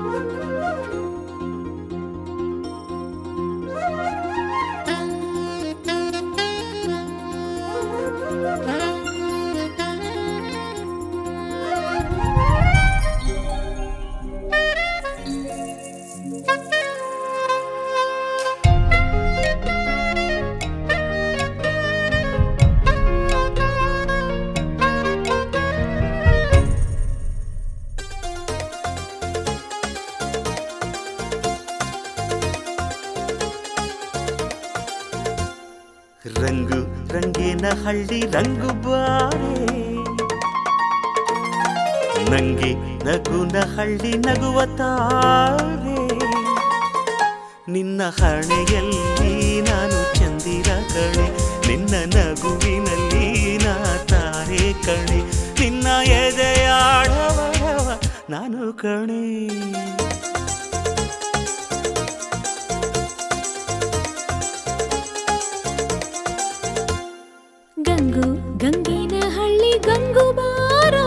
ರಂಗು ರಂಗೇನ ಹಳ್ಳಿ ರಂಗು ಬಾರೆ, ನಂಗೆ ನಗುನ ಹಳ್ಳಿ ನಗುವ ತಾರೆ. ನಿನ್ನ ಹಣೆಯಲ್ಲಿ ನಾನು ಚಂದಿರ ಕಣೆ, ನಿನ್ನ ನಗುವಿನಲ್ಲಿ ನಾ ತಾರೆ ಕಣೆ, ನಿನ್ನ ಎದೆಯಾಡವರವ ನಾನು ಕಣೆ. ಗಂಗು ಗಂಗೇನ ಹಳ್ಳಿ ಗಂಗು ಬಾರೋ,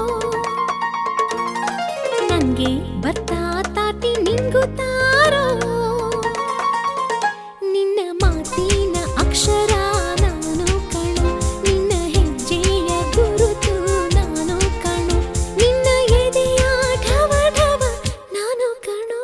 ನಂಗೆ ಬರ್ತಾ ತಾಟಿ ನಿಂಗು ತಾರೋ. ನಿನ್ನ ಮಾತಿನ ಅಕ್ಷರ ನಾನು ಕಣು, ನಿನ್ನ ಹೆಜ್ಜೆಯ ಗುರುತು ನಾನು ಕಣು, ನಿನ್ನ ಎದೆಯ ಢವ ಢವ ನಾನು ಕಣು.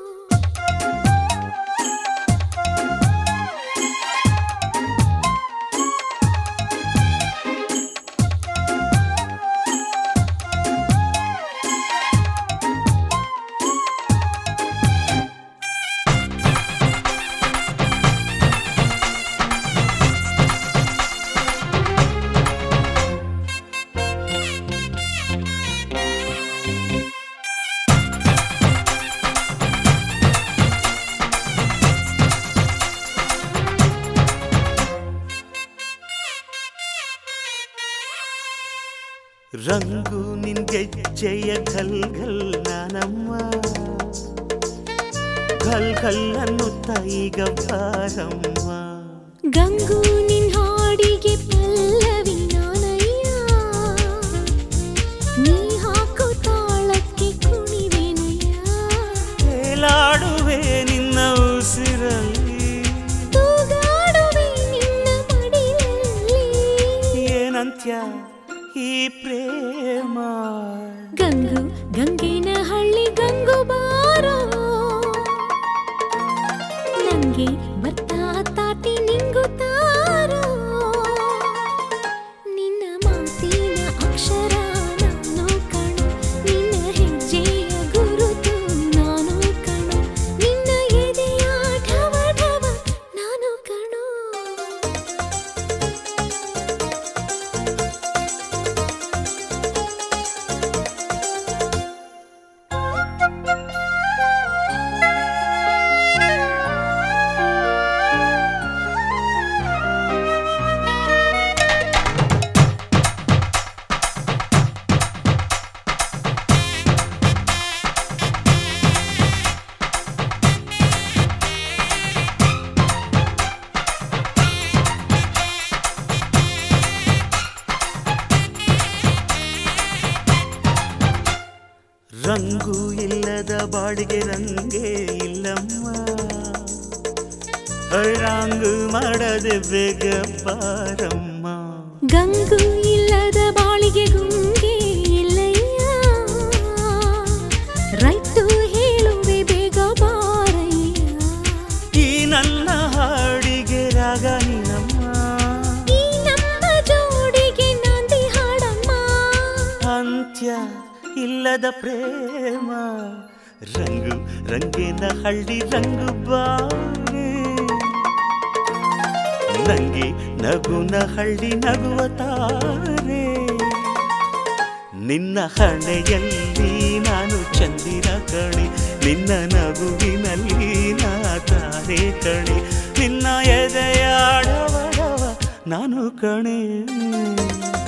ರಂಗು ನಿನ್ಗೆಜ್ಜೆಯ ಘಲ್ ಘಲ್ ನಾನಮ್ಮ, ಘಲ್ ಘಲ್ ಅನ್ನುತ್ತ ಈಗ ಬಾರಮ್ಮ. ಗಂಗು ನಿನ್ ಹಾಡಿಗೆ ಪಲ್ಲವಿ ನಾನಯ್ಯ, ನೀ ಹಾಕೋ ತಾಳಕ್ಕೆ ಕುಣಿವೆನಯ್ಯ. ತೇಲಾಡುವೆ ನಿನ್ನ ಉಸಿರಲ್ಲಿ, ತೂಗಾಡುವೆ ನಿನ್ನ ಮಡಿಲಲ್ಲಿ. ಏನಂತ್ಯ ಈ ಪ್ರೇಮ? ಗಂಗು ಗಂಗೇನ ಹಳ್ಳಿ ಗಂಗು ಬಾರೋ, ನಂಗೆ ಬರ್ತಾ ತಾಟಿ ನಿಂಗು ತಾರೋ. ನಿನ್ನ ಮಾತಿನ ಅಕ್ಷರ ನಾನು ಕಣು, ನಿನ್ನ ಹೆಜ್ಜೆಯ ಗುರುತು ನಾನು ಕಣು, ನಿನ್ನ ಎದೆಯ ಢವ ಢವ ನಾನು ಕಣು. ರಂಗು ಇಲ್ಲದ ಬಾಡಿಗೆ ರಂಗೇ ಇಲ್ಲಮ್ಮ, ರಾಂಗು ಮಾಡದೆ ಬೇಗ ಬಾರಮ್ಮ. ಗಂಗು ಇಲ್ಲದ ಬಾಳಿಗೆ ಗುಂಗೆ ಇಲ್ಲಯ್ಯ, ರೈತು ಹೇಳುವೆ ಬೇಗ ಬಾರಯ್ಯ. ಈ ನನ್ನ ಹಾಡಿಗೆ ರಾಗ ನೀನಮ್ಮ, ಈ ನಮ್ಮ ಜೋಡಿಗೆ ನಾಂದಿ ಹಾಡಮ್ಮ. ಅಂತ್ಯ ಇಲ್ಲದ ಪ್ರೇಮ. ರಂಗು ರಂಗೇನ ಹಳ್ಳಿ ರಂಗು ಬಾರೆ, ನಂಗೆ ನಗುನ ಹಳ್ಳಿ ನಗುವ ತಾರೆ. ನಿನ್ನ ಹಣೆಯಲ್ಲಿ ನಾನು ಚಂದಿರ ಕಣೆ, ನಿನ್ನ ನಗುವಿನಲ್ಲಿ ನಾ ತಾರೆ ಕಣೆ, ನಿನ್ನ ಎದೆಯಾಡವರವ ನಾನು ಕಣೆ.